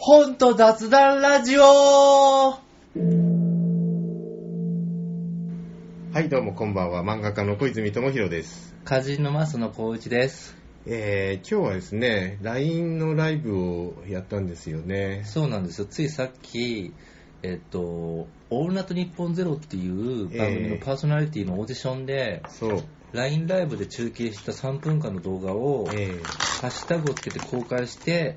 本と雑談ラジオ。 はい、どうもこんばんは。漫画家の小泉智弘です。 歌人の増野光一です。 今日はですね、LINE のライブをやったんですよね。 そうなんですよ。ついさっき、オールナイトニッポンゼロっていう番組のパーソナリティのオーディションで、 そう。 LINE ライブで中継した3分間の動画を、ハッシュタグをつけて公開して、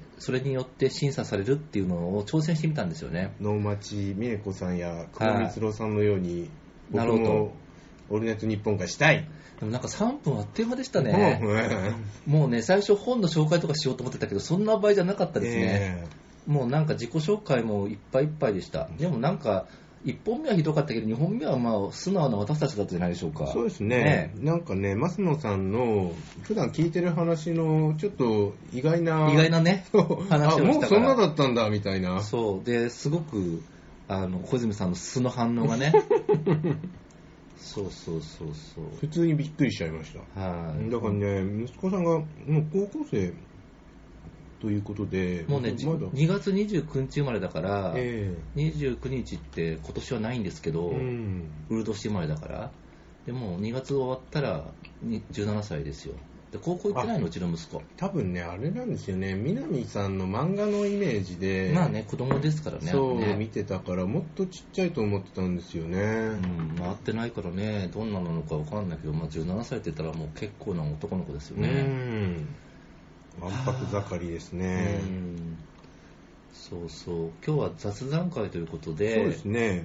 それによって審査されるっていうのを挑戦してみたんですよね。 能町みね子さんや久保光郎さんのように、僕もオールナイトニッポンがしたい。 でもなんか3分あっという間でしたね。もうね、最初本の紹介とかしようと思ってたけど、そんな場合じゃなかったですね。もうなんか自己紹介もいっぱいいっぱいでした。でもなんか、1本目はひどかったけど、2本目はまあ素直な私たちだったじゃないでしょうか。 そうですね。なんかね、増野さんの普段聞いてる話のちょっと意外なね、話をしたから。 もうそんなだったんだみたいな。 そう。で、すごく、小泉さんの素の反応がね。そう。 普通にびっくりしちゃいました。はい。だからね、息子さんがもう高校生ということで、 もうね、2月29日生まれだから、29日って今年はないんですけど、ウル年生まれだから、でも2月終わったら17歳ですよ。で、高校行ってないの、うちの息子。 多分ね、あれなんですよね、南さんの漫画のイメージで、 まあね、子供ですからね。 そう、見てたから、もっとちっちゃいと思ってたんですよね。 会ってないからね、どんななのかわかんないけど、まあ、17歳って言ったらもう結構な男の子ですよね。 わんぱく盛りですね。 そう。今日は雑談会ということで、 そうですね。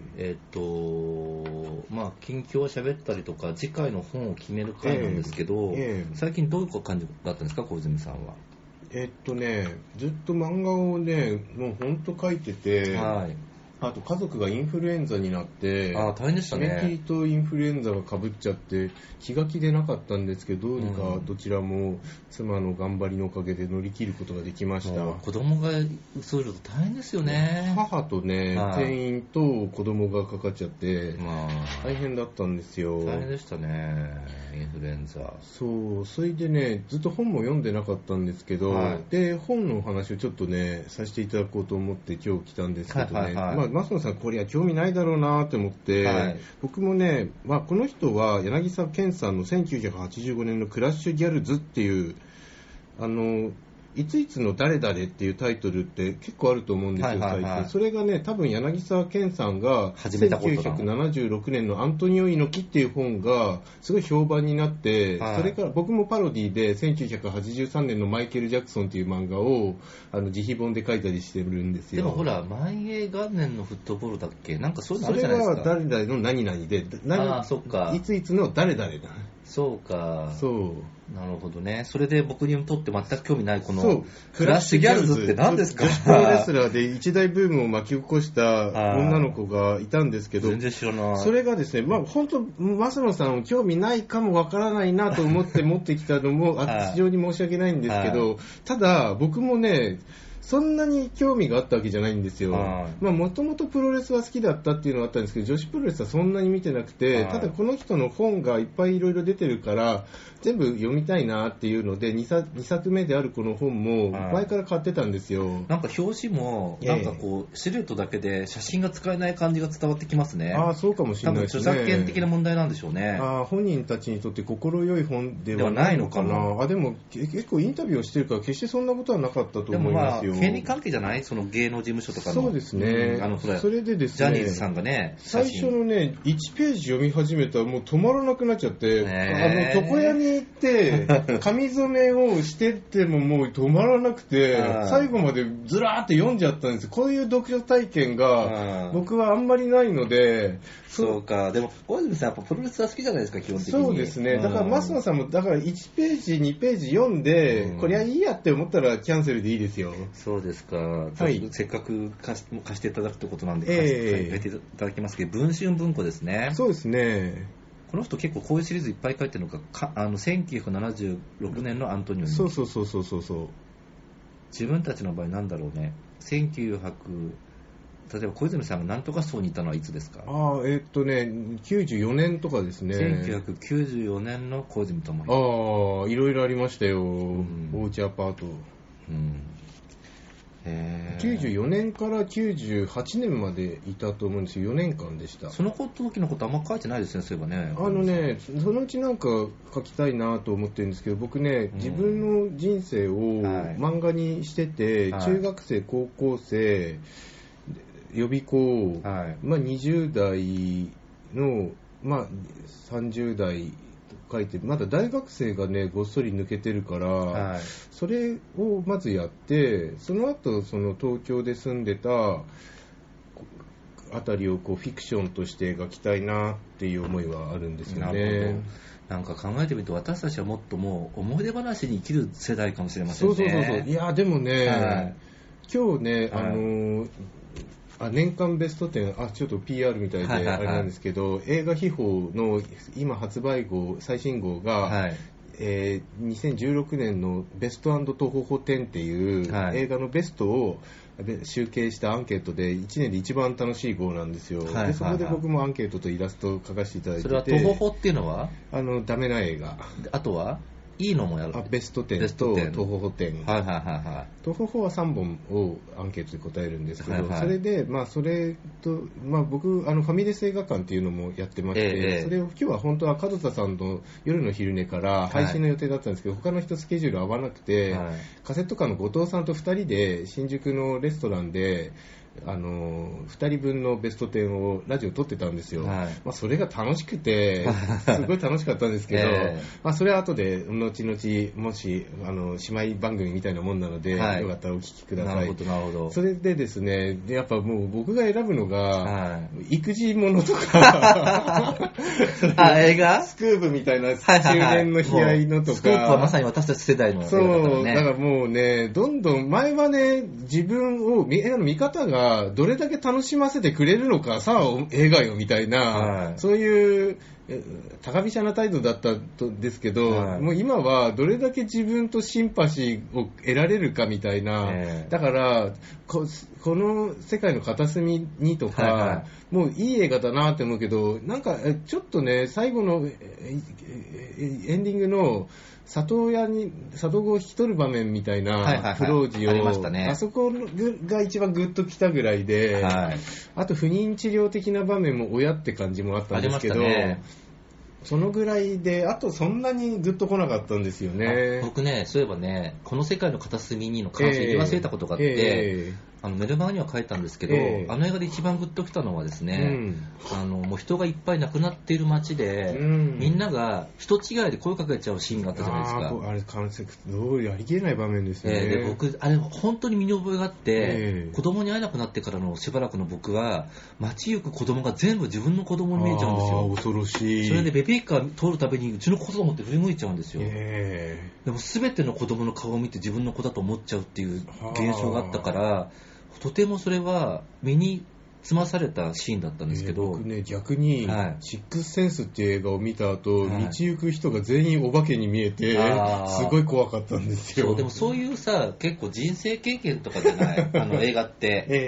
まあ近況を喋ったりとか、次回の本を決める会なんですけど、最近どういう感じだったんですか、小泉さんは。 ずっと漫画をね、もうほんと書いてて、あと家族がインフルエンザになって、 大変でしたね。 締め切りとインフルエンザが被っちゃって気が気でなかったんですけど、どうにかどちらも妻の頑張りのおかげで乗り切ることができました。 子供がそういうの大変ですよね。 母とね、店員と子供がかかっちゃって、大変だったんですよ。 大変でしたね、インフルエンザ。 そう、それでね、ずっと本も読んでなかったんですけど、で、本のお話をちょっとね、させていただこうと思って今日来たんですけどね、増野さんこれは興味ないだろうなと思って、僕もね、この人は柳沢健さんの1985年のクラッシュギャルズっていういついつの誰々っていうタイトルって結構あると思うんですよ、最近。それがね、多分柳沢健さんが1976年のアントニオ猪木っていう本がすごい評判になって、それから僕もパロディで1983年のマイケル・ジャクソンっていう漫画を自費本で書いたりしてるんですよ。 でもほら、万永元年のフットボールだっけ、なんかそういうのあるじゃないですか。 それは誰々の何々で、 そっか。 いついつの誰々だ。 そうか。 そう。 なるほどね。それで僕にとって全く興味ないこのクラッシュギャルズって何ですか。 女子プロレスラーで一大ブームを巻き起こした女の子がいたんですけど、 全然知らない。 それがですね、本当増野さん興味ないかもわからないなと思って持ってきたのも非常に申し訳ないんですけど、ただ僕もね、そんなに興味があったわけじゃないんですよ。もともとプロレスは好きだったっていうのがあったんですけど、女子プロレスはそんなに見てなくて、ただこの人の本がいっぱいいろいろ出てるから全部読みたいなっていうので 2作目であるこの本も前から買ってたんですよ。 なんか表紙もなんかこうシルエットだけで写真が使えない感じが伝わってきますね。 そうかもしれないですね。 多分著作権的な問題なんでしょうね。 本人たちにとって心よい本ではないのかな。でも結構インタビューをしてるから決してそんなことはなかったと思いますよ。 権利関係じゃない、その芸能事務所とかの。 そうですね。それでですね、 ジャニーズさんがね、 最初のね、1ページ読み始めたらもう止まらなくなっちゃって、床屋に行って紙染めをしてってももう止まらなくて、最後までずらーって読んじゃったんですよ。こういう読書体験が僕はあんまりないので。 そうか。でも小泉さんやっぱプロレスは好きじゃないですか、基本的に。 そうですね。だから増野さんもだから1ページ2ページ読んで、こりゃいいやって思ったらキャンセルでいいですよ。 そうですか。せっかく貸していただくってことなんで貸していただきますけど、文春文庫ですね。 そうですね。 この人結構こういうシリーズいっぱい書いてるのか、1976年のアントニオ猪木。 そう。 自分たちの場合なんだろうね。例えば小泉さんが何とか層にいたのはいつですか。 94年とかですね。 1994年の小泉智弘。 いろいろありましたよ。おうちアパート。 94年から98年までいたと思うんですよ。4年間でした。 その時のことあんま書いてないですね、そういえばね。そのうちなんか書きたいなと思ってるんですけど、僕ね、自分の人生を漫画にしてて、中学生、高校生、予備校、20代の、30代と書いて、まだ大学生がね、ごっそり抜けてるから、それをまずやって、その後、その東京で住んでたあたりをフィクションとして描きたいなっていう思いはあるんですよね。 なんか考えてみると、私たちはもっともう思い出話に生きる世代かもしれませんね。 そう。いや、でもね、今日ね、年間ベスト10、ちょっと PR みたいであれなんですけど、映画秘宝の今発売号、最新号が、2016年のベスト&トホホ10っていう映画のベストを集計したアンケートで1年で一番楽しい号なんですよ。でそこで僕もアンケートとイラストを書かせていただいてて。 それはトホホっていうのはダメな映画。 あとはいいのもやる。 ベスト10とトホホ10。トホホは3本をアンケートで答えるんですけど、それで、それと、僕、ファミレス映画館っていうのもやってまして、それを今日は本当は門田さんの夜の昼寝から配信の予定だったんですけど、他の人スケジュール合わなくて、カセット館の後藤さんと2人で新宿のレストランで、2人分のベスト10をラジオ撮ってたんですよ。それが楽しくてすごい楽しかったんですけど、それは後で後々もし姉妹番組みたいなもんなので、よかったらお聞きください。 なるほど。 それでですね、やっぱもう僕が選ぶのが、育児ものとか映画スクープみたいな中年の悲哀のとか、 スクープはまさに私たち世代の映画だからね。 だからもうね、どんどん前はね、自分を映画の見方がどれだけ楽しませてくれるのか、さあ映画よみたいな、そういう高飛車な態度だったんですけど、もう今はどれだけ自分とシンパシーを得られるかみたいな、だからこの世界の片隅にとか、もういい映画だなって思うけど、なんかちょっとね、最後のエンディングの里子を引き取る場面みたいなフロージを、あそこが一番グッときたぐらいで、あと不妊治療的な場面も親って感じもあったんですけど、そのぐらいで、あとそんなにグッと来なかったんですよね。 僕ね、そういえばね、この世界の片隅にの感想言い忘れたことがあって、メルマガには書いたんですけど、あの映画で一番グッときたのはですね、もう人がいっぱい亡くなっている街で、みんなが人違いで声かけちゃうシーンがあったじゃないですか。 あれ、関節通りありきれない場面ですね。 で僕、あれ本当に身に覚えがあって、子供に会えなくなってからのしばらくの僕は、街行く子供が全部自分の子供に見えちゃうんですよ。 恐ろしい。 それでベビーカー通るたびにうちの子供って振り向いちゃうんですよ。でも全ての子供の顔を見て自分の子だと思っちゃうっていう現象があったから、とてもそれは身につまされたシーンだったんですけど、 僕ね、逆に、シックスセンスっていう映画を見た後、道行く人が全員お化けに見えて、すごい怖かったんですよ。 でもそういうさ、結構人生経験とかじゃない映画って、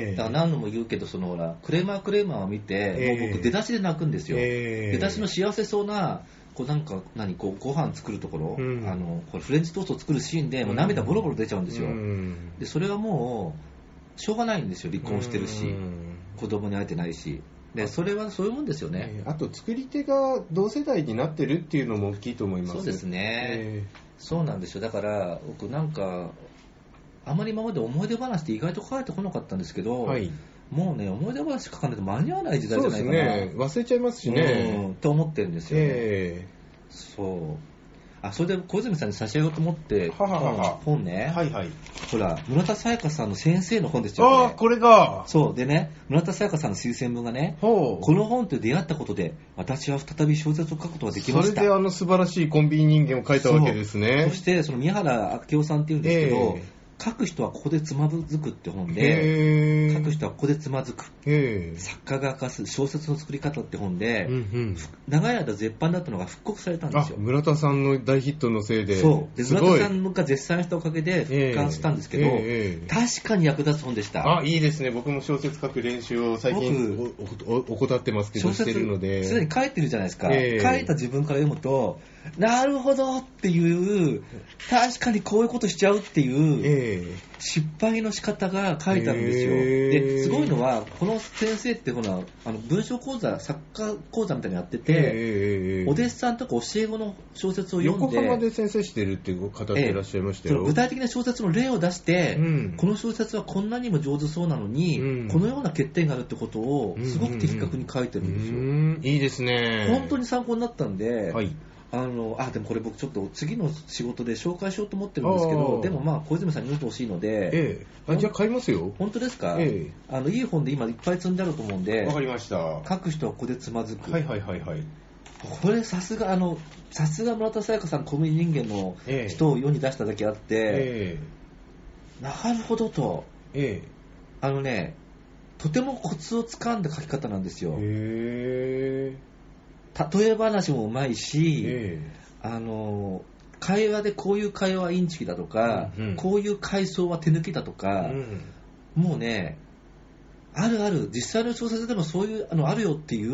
だから何度も言うけど、そのほらクレーマーを見て、もう僕出だしで泣くんですよ。出だしの幸せそうなご飯作るところ、これフレンチトーストを作るシーンでもう涙ボロボロ出ちゃうんですよ。でそれはもうしょうがないんですよ。離婚してるし、子供に会えてないし。でそれはそういうもんですよね。 あと作り手が同世代になってるっていうのも大きいと思います。 そうですね、そうなんですよ。だから僕なんかあまり今まで思い出話って意外と書いてこなかったんですけど、もうね、思い出話書かないと間に合わない時代じゃないかな。 そうですね、忘れちゃいますしね、 と思ってるんですよね。それで小泉さんに差し上げようと思って本ね、ほら村田沙耶香さんの先生の本ですよね。 これがそうでね、村田沙耶香さんの推薦文がね、この本と出会ったことで私は再び小説を書くことができました。 それで素晴らしいコンビニ人間を書いたわけですね。 そしてその宮原明夫さんっていうんですけど、書く人はここでつまずくって本で、書く人はここでつまずく、作家が明かす小説の作り方って本で、長い間絶版だったのが復刻されたんですよ。 村田さんの大ヒットのせいで。 そうで村田さんが絶賛したおかげで復刊したんですけど、確かに役立つ本でした。 いいですね。僕も小説書く練習を最近怠ってますけどしてるので。 すでに書いてるじゃないですか。書いた自分から読むとなるほどっていう、確かにこういうことしちゃうっていう失敗の仕方が書いてあるんですよ。ですごいのは、この先生ってほら文章講座、作家講座みたいなのやってて、お弟子さんとか教え子の小説を読んで、 横浜で先生してるっていう方っていらっしゃいましたよ。 具体的な小説の例を出して、この小説はこんなにも上手そうなのに、このような欠点があるってことをすごく的確に書いてるんですよ。 いいですね。 本当に参考になったんで、 はい、 でもこれ僕ちょっと次の仕事で紹介しようと思ってるんですけど、でも小泉さんに読んでほしいので、 じゃあ買いますよ。 本当ですか？いい本で今いっぱい積んであると思うんで、 わかりました。 書く人はここでつまずく。 はいはいはいはい。 これさすが村田沙耶香さん、コミュニ人間の人を世に出しただけあって、なるほどと、とてもコツをつかんだ書き方なんですよ。例え話もうまいし、会話でこういう会話はインチキだとか、こういう回想は手抜きだとか、もうね、あるある、実際の小説でもそういうあるよっていう、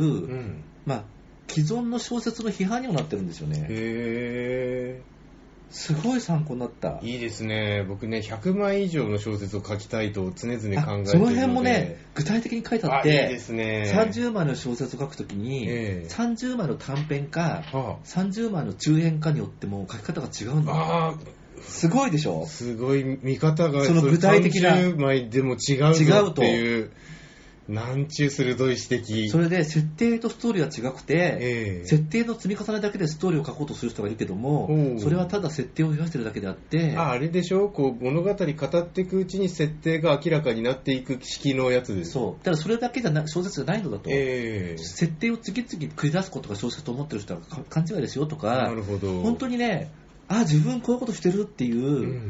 既存の小説の批判にもなってるんですよね。すごい参考になった。 いいですね。僕ね、100枚以上の小説を書きたいと常々考えているので、 その辺もね、具体的に書いてあって、 いいですね、 30枚の小説を書くときに、30枚の短編か、30枚の中編かによっても書き方が違うんだ。すごいでしょ？ すごい見方が、 その具体的な 30枚でも違うぞっていう。なんちゅう鋭い指摘。 それで設定とストーリーは違くて、設定の積み重ねだけでストーリーを書こうとする人がいるけども、それはただ設定を増やしてるだけであって、 あれでしょ、物語語っていくうちに設定が明らかになっていく式のやつです。 そう。ただそれだけじゃ小説じゃないのだと、設定を次々繰り出すことが小説と思ってる人は勘違いですよとか、 なるほど。 本当にね、自分こういうことしてるっていう、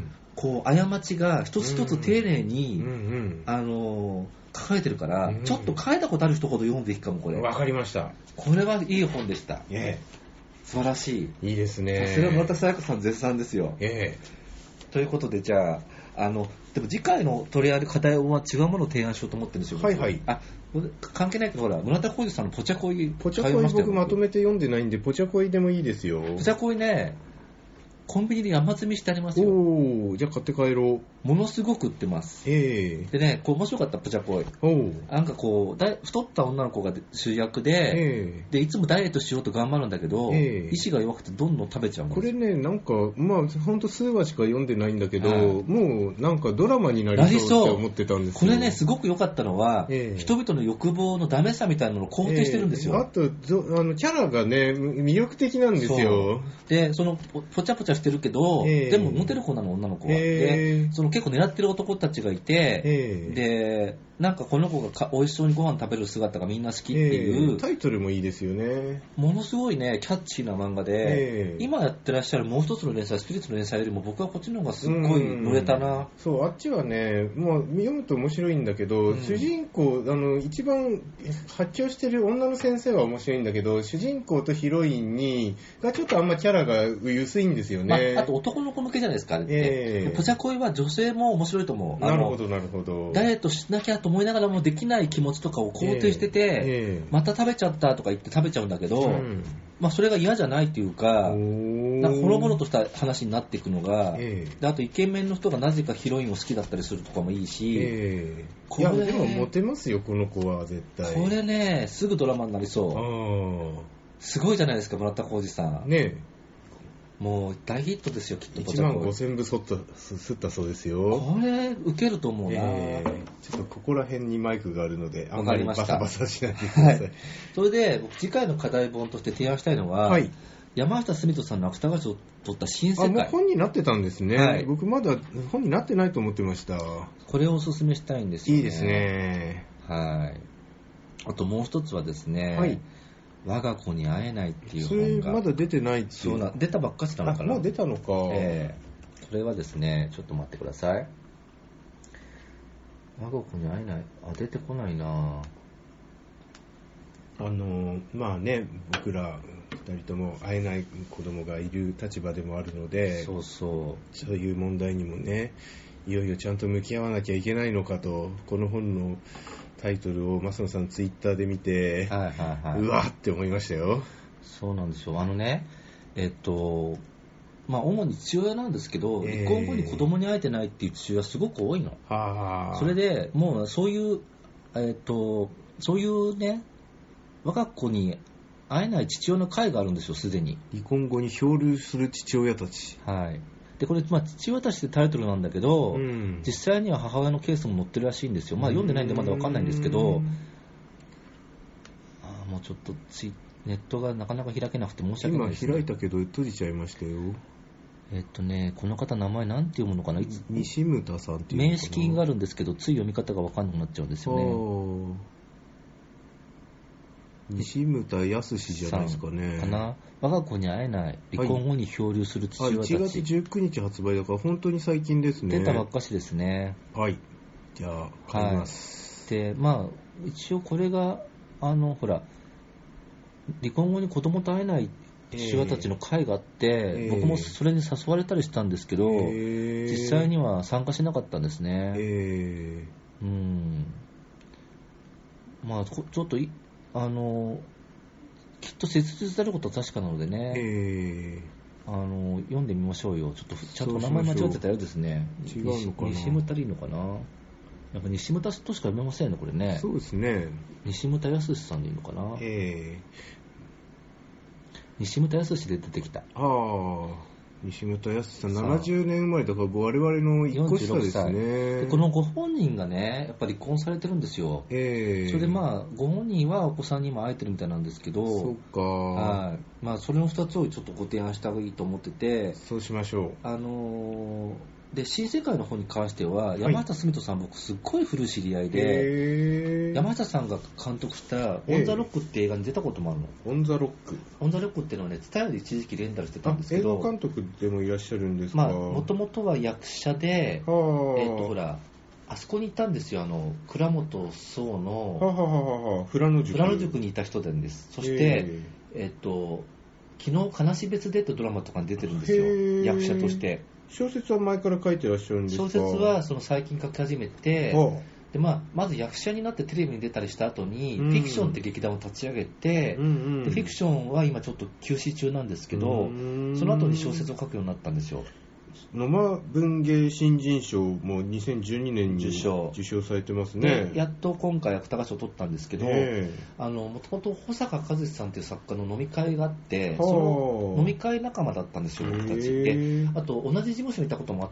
過ちが一つ一つ丁寧に、書かれてるから、ちょっと書いたことある人ほど読むべきかも、これ。 わかりました。 これはいい本でした。素晴らしい。 いいですね。 それは村田沙耶香さん絶賛ですよ。ということで、じゃあ、でも次回の取り上げる課題は違うものを提案しようと思ってるんですよ。 はいはい。 関係ないけど、ほら、村田浩二さんのポチャコイ。 ポチャコイ僕まとめて読んでないんで、ポチャコイでもいいですよ。 ポチャコイね、コンビニで山積みしてありますよ。 じゃあ買って帰ろう。 ものすごく売ってます。でね、面白かった、ポチャコイ。なんか太った女の子が主役で、いつもダイエットしようと頑張るんだけど、意志が弱くてどんどん食べちゃうんです。 これね、なんか、ほんと数話しか読んでないんだけど、もうなんかドラマになりそうって思ってたんですよ。 これね、すごく良かったのは、人々の欲望のダメさみたいなのを肯定してるんですよ。 あと、キャラがね、魅力的なんですよ。 で、ポチャポチャしてるけど、でもモテる子なの、女の子は。で、結構狙ってる男たちがいて、で、なんかこの子が美味しそうにご飯食べる姿がみんな好きっていう、 タイトルもいいですよね。 ものすごいね、キャッチーな漫画で、今やってらっしゃるもう一つの連載、スピリッツの連載よりも僕はこっちの方がすっごい乗れたな。 そう、あっちはね、読むと面白いんだけど、主人公、一番発狂してる女の先生は面白いんだけど、主人公とヒロインがちょっとあんまキャラが薄いんですよね。 あと男の子向けじゃないですか、ポチャコイは女性も面白いと思う。 なるほどなるほど。 ダイエットしなきゃと思いながらもできない気持ちとかを肯定してて、また食べちゃったとか言って食べちゃうんだけど、それが嫌じゃないっていうか、なんかほのぼのとした話になっていくのが、であとイケメンの人がなぜかヒロインを好きだったりするとかもいいし、 いやでもモテますよ、この子は絶対。 これね、すぐドラマになりそう。すごいじゃないですか、村田浩二さん。 ね、 もう大ヒットですよ、きっと。 1万5000部吸ったそうですよ。 これウケると思うな。 ちょっとここら辺にマイクがあるので、あんまりバサバサしないでください。 それで僕次回の課題本として提案したいのは、山下純人さんの芥川賞を取った新世界。 もう本になってたんですね。僕まだ本になってないと思ってました。 これをおすすめしたいんですよね。 いいですね。 あともう一つはですね、我が子に会えないっていう本が。 それまだ出てないっていう。 そう出たばっかしなのかな。 もう出たのか。 それはですね、ちょっと待ってください。我が子に会えない。出てこないな。 僕ら2人とも会えない子供がいる立場でもあるので、そういう問題にもね、いよいよちゃんと向き合わなきゃいけないのかと、この本のタイトルを増野さんツイッターで見て、うわって思いましたよ。 そうなんですよ。 主に父親なんですけど、離婚後に子供に会えてないっていう父親すごく多いの。それでもうそういうね、我が子に会えない父親の会があるんですよ、すでに。 離婚後に漂流する父親たち。 はい。でこれ、父親たちってタイトルなんだけど、実際には母親のケースも載ってるらしいんですよ。読んでないんでまだ分かんないんですけど、もうちょっとネットがなかなか開けなくて申し訳ないですね。 今開いたけど閉じちゃいましたよ。 この方名前なんて読むのかな。 西牟さんっていうのかな。 名式があるんですけど、つい読み方が分かんなくなっちゃうんですよね。 西牟康じゃないですかね。 かな。我が子に会えない、離婚後に漂流する父親たち。 1月19日発売だから本当に最近ですね。 出たばっかしですね。 はい。じゃあ買います。 で、一応これが離婚後に子供と会えない父親たちの会があって、僕もそれに誘われたりしたんですけど、実際には参加しなかったんですね。ちょっときっと切実であることは確かなのでね、読んでみましょうよ。ちょっとちゃんと名前間違ってたようですね。 違うのかな。 西牟田でいいのかな。やっぱ西牟田としか読めませんね、これね。 そうですね。 西牟田康さんでいいのかな。西牟田康で出てきた。 西牟康さん70年生まれだから我々の1個下ですね。 でこのご本人がね、やっぱり離婚されてるんですよ。それでご本人はお子さんにも会えてるみたいなんですけど、 そうか。 それの2つをちょっとご提案した方がいいと思ってて、 そうしましょう。 で新世界の方に関しては山下純人さん、僕すっごい古い知り合いで、山下さんが監督したオン・ザ・ロックって映画に出たこともあるの。 オン・ザ・ロック。 オン・ザ・ロックっていうのはね、TSUTAYAで一時期レンタルしてたんですけど、 映画監督でもいらっしゃるんですか。 もともとは役者で、あそこにいたんですよ、倉本壮の富良野塾にいた人なんです。そして、昨日悲し別でってドラマとかに出てるんですよ、役者として。 小説は前から書いてらっしゃるんですか。 小説は最近書き始めて、でまず役者になってテレビに出たりした後に、フィクションって劇団を立ち上げて、でフィクションは今ちょっと休止中なんですけど、その後に小説を書くようになったんですよ。 野間文芸新人賞も2012年に受賞されてますね。 でやっと今回芥川賞を取ったんですけど、もともと保坂和志さんという作家の飲み会があって、その飲み会仲間だったんですよ、僕たちで。あと同じ事務所にいたこともあって、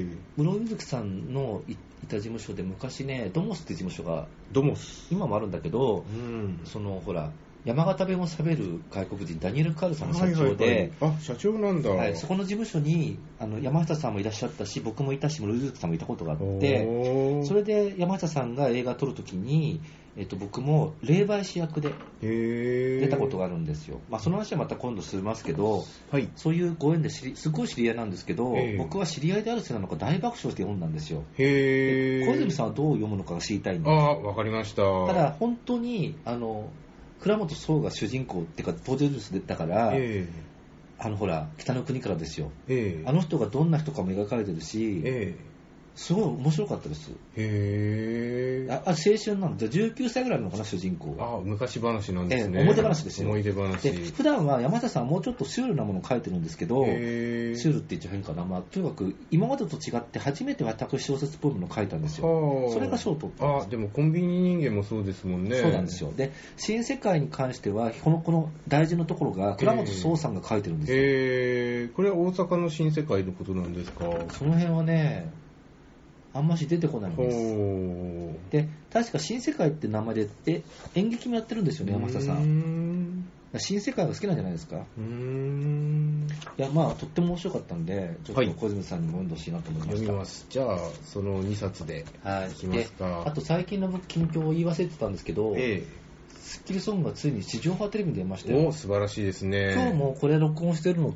室井瑞希さんのいた事務所で昔ね、ドモスっていう事務所が今もあるんだけど、山形弁を喋る外国人ダニエル・カールさんの社長で、 社長なんだ。 そこの事務所に山下さんもいらっしゃったし、僕もいたし、室井さんもいたことがあって、それで山下さんが映画撮るときに、僕も霊媒師役で出たことがあるんですよ。その話はまた今度しますけど、そういうご縁ですごい知り合いなんですけど、僕は知り合いであるせいなのか大爆笑して読んだんですよ。小泉さんはどう読むのかが知りたいんです。 わかりました。 ただ本当に倉本壮が主人公っていうか登場人物だから、北の国からですよ、あの人がどんな人かも描かれてるし、すごい面白かったです。青春なんで、19歳ぐらいのかな、主人公が。 昔話なんですね。 思い出話ですよ。 思い出話で普段は山下さんはもうちょっとシュールなものを書いてるんですけど、シュールって言っちゃ変かな、とにかく今までと違って初めて私小説っぽいものを書いたんですよ。それが賞を取ったんです。 でもコンビニ人間もそうですもんね。 そうなんですよ。で新世界に関してはこの大事なところが倉本壮さんが書いてるんですよ。 これは大阪の新世界のことなんですか。 その辺はね、あんまし出てこないんです。で確か新世界って名前で演劇もやってるんですよね、山下さん。新世界が好きなんじゃないですか。いやとっても面白かったんで、ちょっと小泉さんにも読んでほしいなと思いました。 読みます。じゃあその2冊でいきますか。 あと最近の僕近況を言い忘れてたんですけど、スッキリソングがついに地上波テレビに出ましたよ。 素晴らしいですね。 今日もこれ録音してるのって、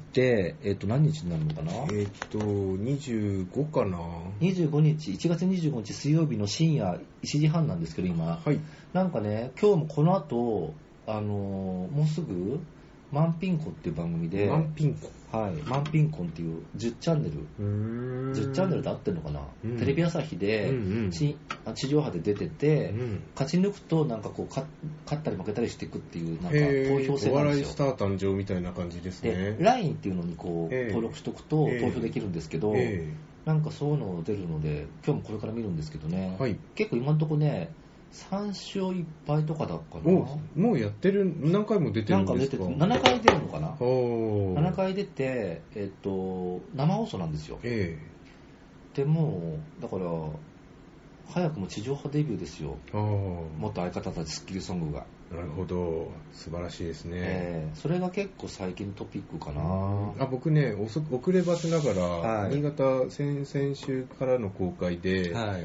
何日になるのかな。 25かな。 25日、1月25日水曜日の深夜1時半なんですけど今、なんかね、今日もこの後もうすぐマンピンコっていう番組で、 マンピンコ、 はい、マンピンコンっていう10チャンネル、10チャンネルで合ってるのかな、テレビ朝日で、地上波で出てて、勝ち抜くとなんかこう勝ったり負けたりしていくっていうなんか投票制なんですよ。 お笑いスター誕生みたいな感じですね。 で LINE っていうのにこう、登録しとくと投票できるんですけど、なんかそういうの出るので今日もこれから見るんですけどね、はい、結構今のところね3勝1敗とかだっかな。 もうやってる、何回も出てるんですか。 なんか7回出るのかな。7回出て、生放送なんですよ。でもだから早くも地上波デビューですよ。元相方たちスッキリソングが。 なるほど、素晴らしいですね。 それが結構最近のトピックかな。 僕ね、遅ればせながら、はい、新潟先週からの公開で、はい、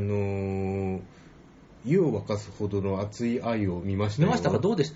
湯を沸かすほどの熱い愛を見ましたよ。 見ましたか？どうでした？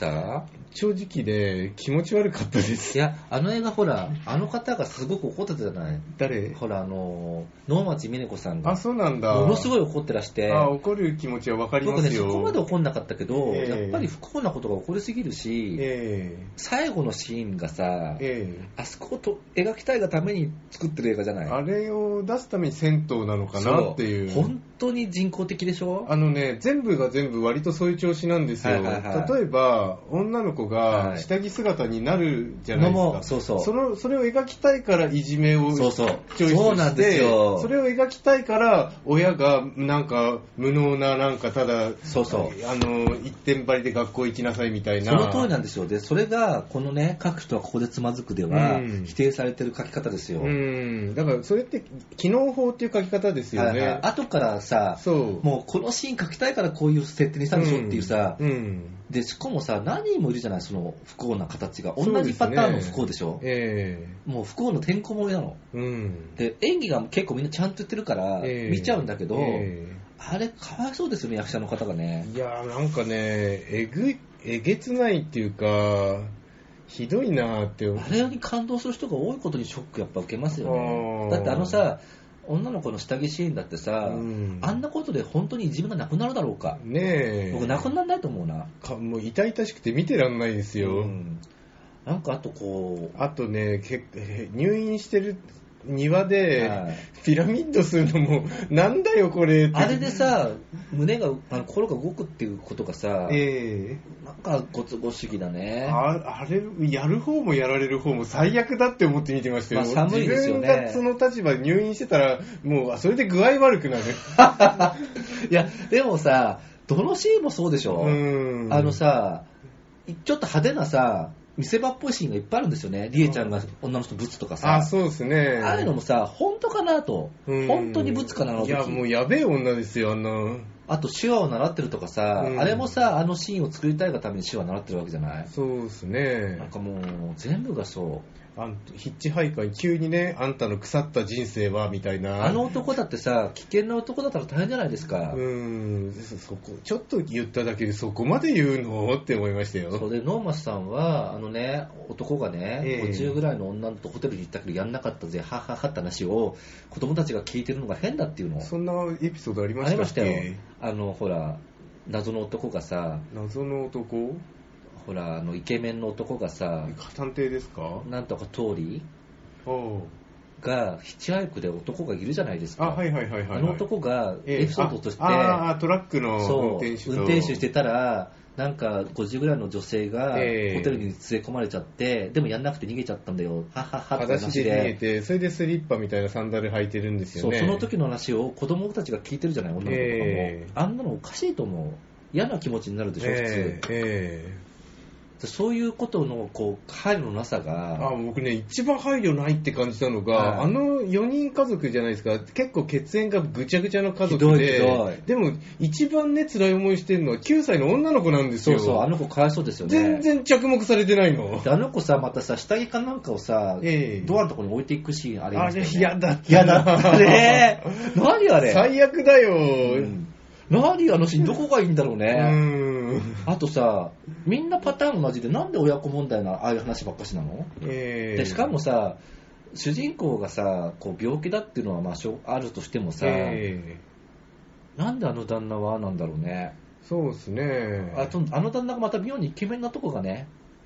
正直で気持ち悪かったです。 いや、あの映画ほら、あの方がすごく怒ってたじゃない。 誰？ ほら能町みね子さんが。 あ、そうなんだ。 ものすごい怒ってらして。 怒る気持ちはわかりますよ。 僕ね、そこまで怒んなかったけど、やっぱり不幸なことが起こりすぎるし、最後のシーンがさ、あそこを描きたいがために作ってる映画じゃない。 あれを出すために銭湯なのかなっていう。 本当に人工的でしょ。 全部が全部割とそういう調子なんですよ。例えば女の子が下着姿になるじゃないですか。それを描きたいからいじめをチョイスして、 そうなんですよ。 それを描きたいから親がなんか無能ななんかただ一点張りで学校行きなさいみたいな。 その通りなんですよ。でそれがこのね、書く人はここでつまずくでは否定されてる書き方ですよ。 だからそれって機能法っていう書き方ですよね。 後からさ、もうこのシーン書きたいからこういう設定にしたんでしょっていうさ、でしかもさ、何人もいるじゃない、その不幸な形が。同じパターンの不幸でしょ。もう不幸のてんこ盛りなの。で演技が結構みんなちゃんと言ってるから見ちゃうんだけど、あれかわいそうですよね、役者の方がね。 いやなんかね、えげつないっていうかひどいなって。 あれに感動する人が多いことにショックやっぱ受けますよね。だってさ、女の子の下着シーンだってさ、あんなことで本当にいじめがなくなるだろうか。僕なくならないと思うな。 もう痛々しくて見てらんないですよ。 なんかあとね、入院してる庭でピラミッドするのもなんだよこれって。 あれでさ、心が動くっていうことがさ、なんかご都合主義だね。 あれやる方もやられる方も最悪だって思って見てましたよ。 寒いですよね。 自分がその立場で入院してたらもうそれで具合悪くなる。 いやでもさ、どのシーンもそうでしょ。さ、ちょっと派手なさ、見せ場っぽいシーンがいっぱいあるんですよね。リエちゃんが女の人ぶつとかさ。 そうですね。 ああいうのもさ、本当かなと。本当にぶつかなの。 いやもうやべえ女ですよ、 あと手話を習ってるとかさ、あれもさ、あのシーンを作りたいがために手話を習ってるわけじゃない。 そうですね。 なんかもう全部がそう。 ヒッチハイカーに急にね、あんたの腐った人生はみたいな。 あの男だってさ、危険な男だったら大変じゃないですか。 ちょっと言っただけでそこまで言うのって思いましたよ。 そうで、ノーマスさんは男がね、50ぐらいの女の子とホテルに行ったけどやんなかったぜ、はははって話を子供たちが聞いてるのが変だっていうの。 そんなエピソードありましたっけ？ありましたよ。ほら、謎の男がさ。 謎の男？ ほら、イケメンの男がさ、 探偵ですか？ なんとか通りがヒッチハイクで男がいるじゃないですか。あの男がエピソードとして、 トラックの運転手してたら、なんか50ぐらいの女性がホテルに連れ込まれちゃって、でもやんなくて逃げちゃったんだよ、はははって話で。 逃げて、それでスリッパみたいなサンダル履いてるんですよね。 その時の話を子供たちが聞いてるじゃない、女の子とかも。あんなのおかしいと思う。嫌な気持ちになるでしょ、普通。そういうことの配慮のなさが。 僕ね、一番配慮ないって感じたのが、4人家族じゃないですか。結構血縁がぐちゃぐちゃの家族で、でも一番ね、辛い思いしてるのは9歳の女の子なんですよ。 そう、あの子かわいそうですよね。 全然着目されてないの。 あの子さ、またさ、下着かなんかをさ、ドアのところに置いていくシーンありましたよね。 嫌だったね。何あれ。 最悪だよ。 何あのシーン、どこがいいんだろうね。あとさ、みんなパターン同じで、なんで親子問題のああいう話ばっかしなの？でしかもさ、主人公がさ、病気だっていうのはあるとしてもさ、なんであの旦那はなんだろうね。 そうですね。 あの旦那がまた妙にイケメンなとこがね、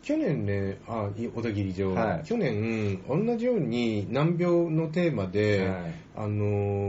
去年ね、小田切城、 はい、 去年、同じように難病のテーマで、はい、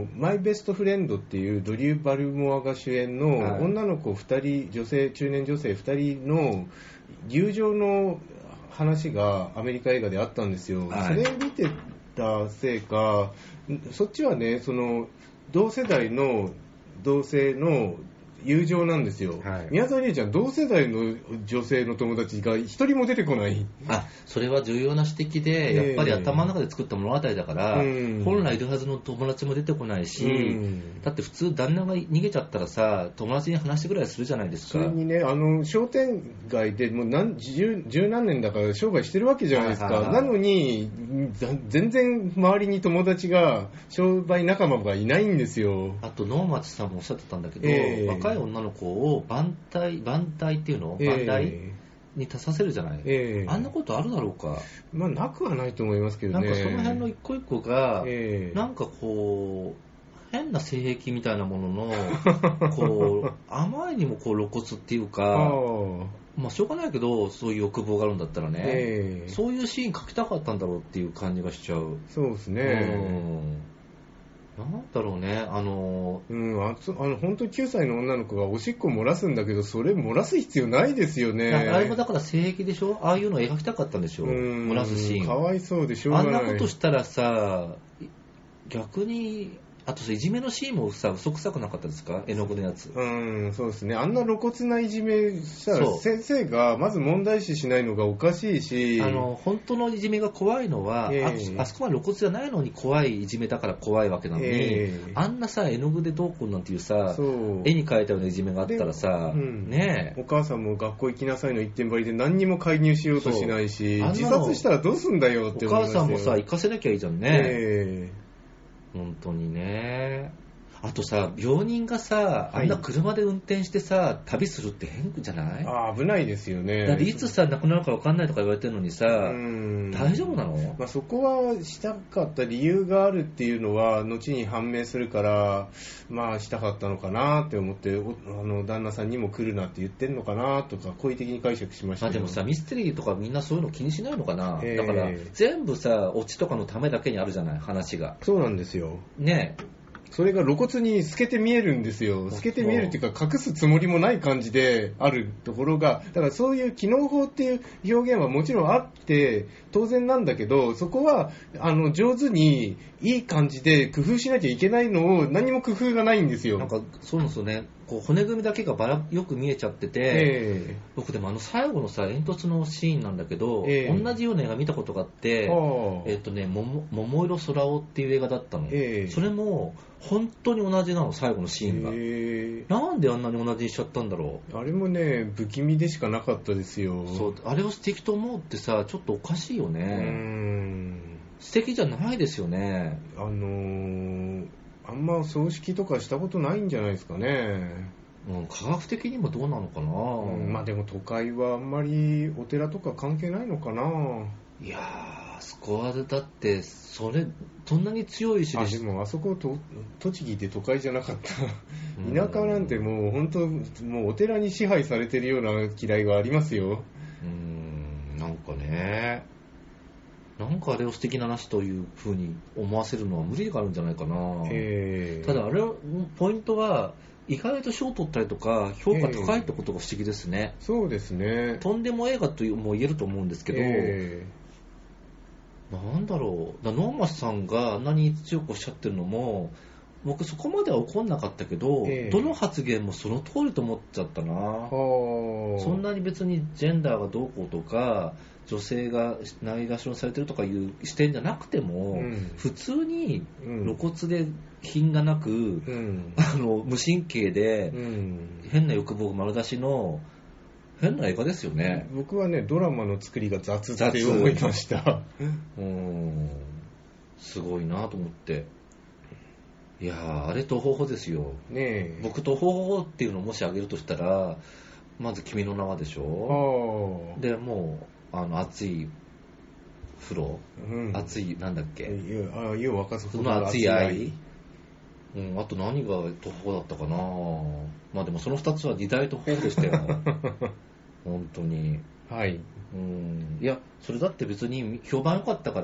マイベストフレンドっていうドリュー・バルモアが主演の女の子2人、中年女性2人の友情の話がアメリカ映画であったんですよ。はい、それを見てたせいか、そっちはね、その同世代の同性の友情なんですよ、はい、宮沢りえちゃん同世代の女性の友達が一人も出てこない。 それは重要な指摘で、やっぱり頭の中で作った物語だから、本来いるはずの友達も出てこないし、だって普通旦那が逃げちゃったらさ、友達に話してぐらいするじゃないですか。 それにね、商店街でもう十何年だから商売してるわけじゃないですか、なのに全然周りに友達が商売仲間がいないんですよ。 あと能町さんもおっしゃってたんだけど、若い女の子を番隊っていうの、番台に立たせるじゃない、あんなことあるだろうか。 まあなくはないと思いますけどね。 なんかその辺の一個一個が、なんかこう変な性癖みたいなもののこうあまりにもこう露骨っていうかまあしょうがないけど、そういう欲望があるんだったらね、そういうシーン描きたかったんだろうっていう感じがしちゃう。 そうですね、 なんだろうね、 本当に9歳の女の子がおしっこ漏らすんだけど、それ漏らす必要ないですよね。 あれもだから性癖でしょ、ああいうのを描きたかったんでしょ、漏らすシーン。 かわいそうでしょうがない。 あんなことしたらさ、逆にあといじめのシーンもさ、嘘くさくなかったですか、絵の具のやつ。 そうですね。あんな露骨ないじめしたら先生がまず問題視しないのがおかしいし、 本当のいじめが怖いのは、あそこは露骨じゃないのに怖いいじめだから怖いわけなのに、あんなさ絵の具でどうこうなんていうさ、絵に描いたようないじめがあったらさ、ねえ、 お母さんも学校行きなさいの一点張りで何にも介入しようとしないし、自殺したらどうすんだよって思いますよ。 お母さんもさ行かせなきゃいいじゃんね。本当にね。あとさ、病人がさ、あんな車で運転してさ、旅するって変じゃない？ 危ないですよね。 だっていつさ亡くなるか分かんないとか言われてるのにさ、大丈夫なの？ そこはしたかった理由があるっていうのは後に判明するから、したかったのかなって思って、旦那さんにも来るなって言ってるのかなとか好意的に解釈しました。 でもさ、ミステリーとかみんなそういうの気にしないのかな。だから全部さ、オチとかのためだけにあるじゃない、話が。 そうなんですよねえ、 それが露骨に透けて見えるんですよ。透けて見えるっていうか、隠すつもりもない感じであるところが、だからそういう機能法っていう表現はもちろんあって当然なんだけど、そこは上手にいい感じで工夫しなきゃいけないのを何も工夫がないんですよ。 なんかそうですよね。こう骨組みだけがよく見えちゃってて、僕でも最後のさ煙突のシーンなんだけど、同じような映画見たことがあって、桃色空男っていう映画だったの、それも本当に同じなの、最後のシーンが。なんであんなに同じにしちゃったんだろう。 あれもね不気味でしかなかったですよ。 そう、あれを素敵と思うってさ、ちょっとおかしいよね。素敵じゃないですよね。 あんま葬式とかしたことないんじゃないですかね。 科学的にもどうなのかな。 でも都会はあんまりお寺とか関係ないのかな。 いやー、そこはだってそんなに強い意志ででもあそこ栃木って都会じゃなかった田舎なんてもう本当もうお寺に支配されてるような嫌いがありますよ。 なんかね、なんかあれを素敵な話という風に思わせるのは無理があるんじゃないかな。ただあれのポイントは意外と賞を取ったりとか評価高いってことが不思議ですね。 そうですね。 とんでも映画とも言えると思うんですけど、なんだろう、能町さんがあんなに強くおっしゃってるのも、僕そこまでは怒んなかったけど、どの発言もその通りと思っちゃったな。そんなに別にジェンダーがどうこうとか女性がないがしろにされてるとかいう視点じゃなくても、普通に露骨で品がなく、無神経で、変な欲望丸出しの変な映画ですよね。 僕はね、ドラマの作りが雑って思いましたすごいなと思って。いやー、あれと方法ですよ、僕と方法っていうのをもしあげるとしたら、まず君の名はでしょ。でもう熱い風呂、熱いなんだっけ、 湯を沸かすその熱い愛、あと何が途方だったかな。でもその2つは時代途方でしたよ本当に。 はい。 いや、それだって別に評判良かったから、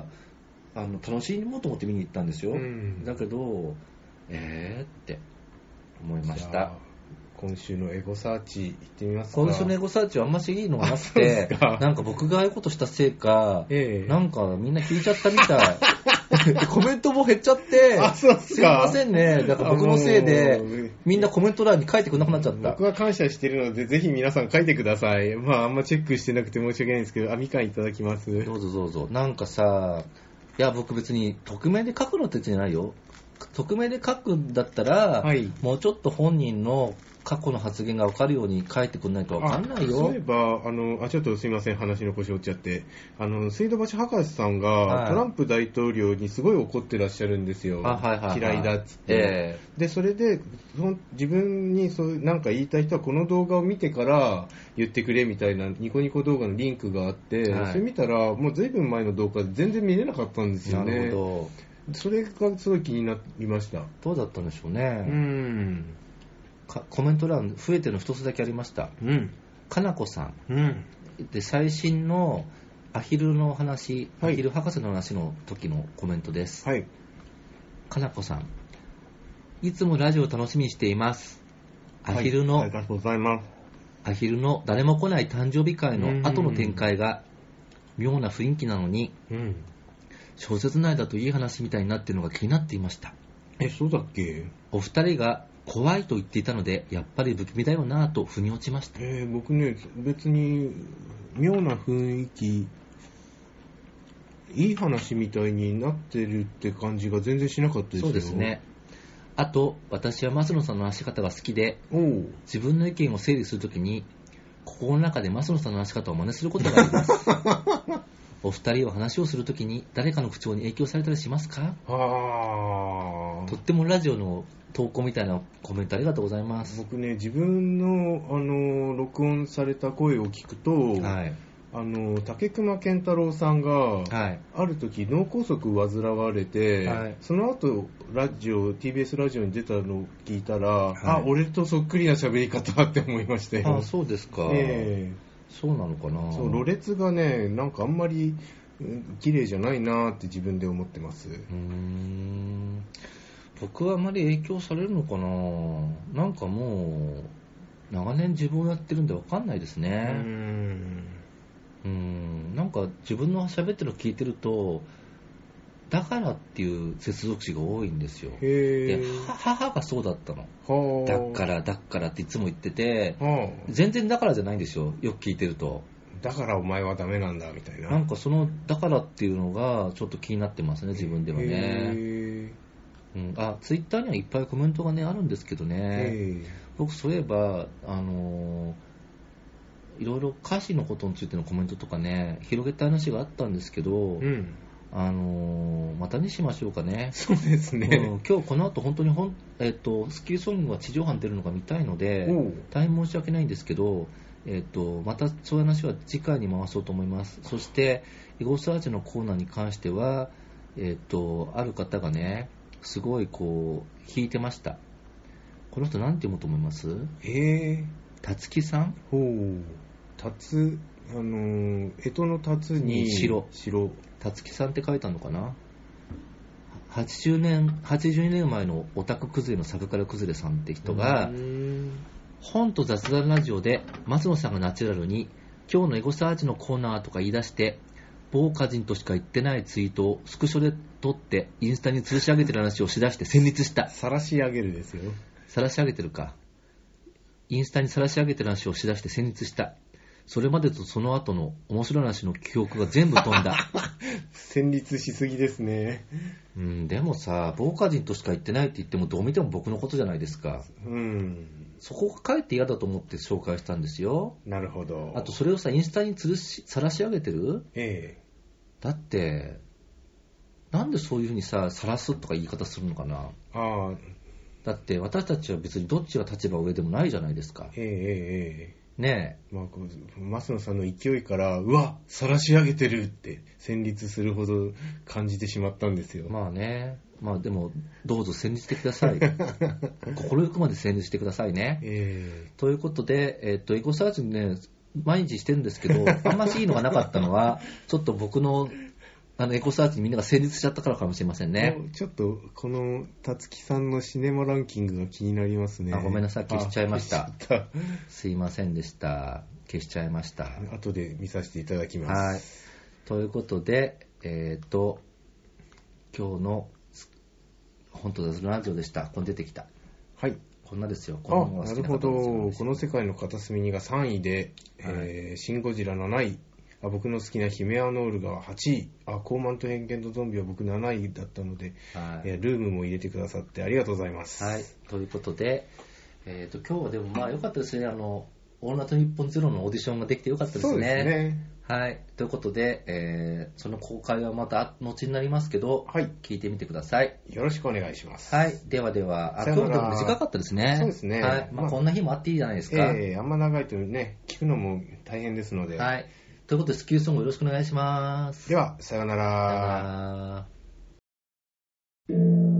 楽しもうと思って見に行ったんですよ。だけど、って思いました。 今週のエゴサーチ行ってみますか。 今週のエゴサーチはあんましいいのがなくて、なんか僕がああいうことしたせいか、なんかみんな聞いちゃったみたい。コメントも減っちゃって、すいませんね。だから僕のせいで、みんなコメント欄に書いてくれなくなっちゃった。 僕は感謝してるので、ぜひ皆さん書いてください。まあ、あんまチェックしてなくて申し訳ないんですけど、みかんいただきます。 どうぞどうぞ。なんかさ、いや、僕別に匿名で書くのってじゃないよ。匿名で書くんだったら、もうちょっと本人の過去の発言が分かるように書いてくんないと分かんないよ。 そういえば、ちょっとすいません、話の腰折っちゃって。水道橋博士さんが、トランプ大統領にすごい怒ってらっしゃるんですよ。嫌いだっつって。で、それで、自分になんか言いたい人はこの動画を見てから言ってくれみたいなニコニコ動画のリンクがあって、それ見たら、もう随分前の動画で全然見れなかったんですよね。なるほど。それがすごい気になりました。 どうだったんでしょうね。コメント欄増えてるの一つだけありました。かなこさん。で、最新のアヒルの話、アヒル博士の話の時のコメントです。かなこさん。いつもラジオを楽しみにしています。アヒルの、 ありがとうございます。 アヒルの誰も来ない誕生日会の後の展開が妙な雰囲気なのに、小説内だといい話みたいになっているのが気になっていました。 そうだっけ？ お二人が怖いと言っていたので、やっぱり不気味だよなぁと腑に落ちました。 僕ね、別に妙な雰囲気、いい話みたいになってるって感じが全然しなかったですよ。 そうですね。あと、私は増野さんの話し方が好きで、自分の意見を整理するときに、心の中で増野さんの話し方を真似することがあります。お二人は話をするときに誰かの口調に影響されたりしますか？とってもラジオの投稿みたいなコメントありがとうございます。 僕ね、自分の録音された声を聞くと、竹熊健太郎さんが、ある時脳梗塞を患われて、その後TBS ラジオに出たのを聞いたら、俺とそっくりな喋り方って思いましたよ。 そうですか。そうなのかな。 ろれつがね、なんかあんまり綺麗じゃないなって自分で思ってます。 僕はあまり影響されるのかな。なんかもう長年自分をやってるんで分かんないですね。なんか自分の喋ってるの聞いてると、だからっていう接続詞が多いんですよ。母がそうだったの。だからっていつも言ってて、全然だからじゃないんですよ。よく聞いてると。 だからお前はダメなんだみたいな。 なんかそのだからっていうのがちょっと気になってますね、自分ではね。ツイッターにはいっぱいコメントがねあるんですけどね。僕そういえばいろいろ歌詞のことについてのコメントとかね広げた話があったんですけど、またにしましょうかね。 そうですね。 今日この後本当にスキルソングが地上波に出るのが見たいので大変申し訳ないんですけど、またそういう話は次回に回そうと思います。そしてエゴサーチのコーナーに関しては、ある方がねすごいこう弾いてました。この人なんて読むと思います？たつきさん？ たつ、干支のたつに白。たつきさんって書いたのかな。80年前のオタク崩れのサブカル崩れさんって人が、本と雑談ラジオで松野さんがナチュラルに今日のエゴサーチのコーナーとか言い出して、某歌人としか言ってないツイートをスクショで撮ってインスタに吊るし上げてる話をしだして戦慄した。 晒し上げるですよ。 晒し上げてるか。インスタに晒し上げてる話をしだして戦慄した。それまでとその後の面白い話の記憶が全部飛んだ。 戦慄しすぎですね。 でもさ、某歌人としか言ってないって言ってもどう見ても僕のことじゃないですか。そこがかえって嫌だと思って紹介したんですよ。 なるほど。 あとそれをさインスタに晒し上げてる？だってなんでそういうふうにさ晒すとか言い方するのかな。だって私たちは別にどっちが立場上でもないじゃないですか。ねえ、 増野さんの勢いからうわ晒し上げてるって戦慄するほど感じてしまったんですよ。 まあね、まあでもどうぞ戦慄してください。心ゆくまで戦慄してくださいね。ということで、エゴサーチね毎日してるんですけど、あんましいいのがなかったのは、ちょっと僕のエコサーチにみんなが成立しちゃったからかもしれませんね。 ちょっとこのたつきさんのシネマランキングが気になりますね。 ごめんなさい、消しちゃいました。すいませんでした。消しちゃいました。 後で見させていただきます。 はい。ということで、今日の本当だラジオでした。ここに出てきた。 はい。 こんなですよ。 なるほど。この世界の片隅にが3位で、シン・ゴジラ7位。僕の好きなヒメアノールが8位。高慢と偏見とゾンビは僕7位だったので、ルームも入れてくださってありがとうございます。 はい。ということで、今日はでも良かったですね。オールナイトニッポンゼロのオーディションができて良かったですね。 そうですね。 はい。ということで、その公開はまた後になりますけど、聞いてみてください。 よろしくお願いします。 はい。ではでは、今日でも短かったですね。 そうですね。 はい。こんな日もあっていいじゃないですか。 あんま長いとね、聞くのも大変ですので。 はい。ということで、スキルソングよろしくお願いします。 では、さようなら。 さようなら。